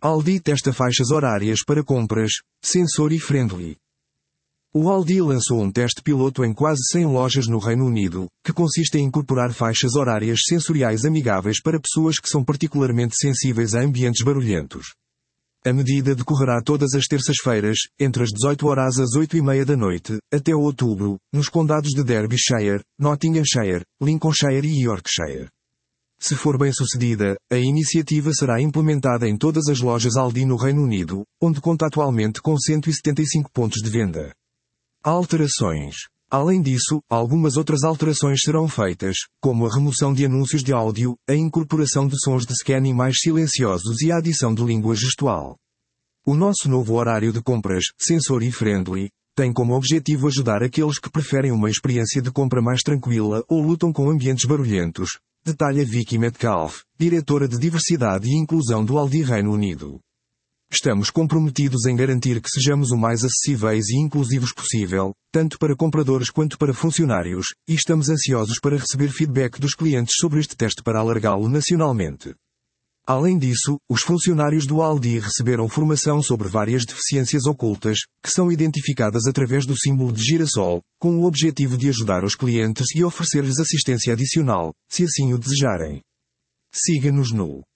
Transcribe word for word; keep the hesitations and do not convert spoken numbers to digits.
Aldi testa faixas horárias para compras, Sensory Friendly. O Aldi lançou um teste piloto em quase cem lojas no Reino Unido, que consiste em incorporar faixas horárias sensoriais amigáveis para pessoas que são particularmente sensíveis a ambientes barulhentos. A medida decorrerá todas as terças-feiras, entre as dezoito horas às oito e meia da noite, até outubro, nos condados de Derbyshire, Nottinghamshire, Lincolnshire e Yorkshire. Se for bem-sucedida, a iniciativa será implementada em todas as lojas Aldi no Reino Unido, onde conta atualmente com cento e setenta e cinco pontos de venda. Alterações. Além disso, algumas outras alterações serão feitas, como a remoção de anúncios de áudio, a incorporação de sons de scanning mais silenciosos e a adição de língua gestual. O nosso novo horário de compras, Sensory Friendly, tem como objetivo ajudar aqueles que preferem uma experiência de compra mais tranquila ou lutam com ambientes barulhentos, detalha Vicky Metcalfe, diretora de Diversidade e Inclusão do Aldi Reino Unido. Estamos comprometidos em garantir que sejamos o mais acessíveis e inclusivos possível, tanto para compradores quanto para funcionários, e estamos ansiosos para receber feedback dos clientes sobre este teste para alargá-lo nacionalmente. Além disso, os funcionários do Aldi receberam formação sobre várias deficiências ocultas, que são identificadas através do símbolo de girassol, com o objetivo de ajudar os clientes e oferecer-lhes assistência adicional, se assim o desejarem. Siga-nos no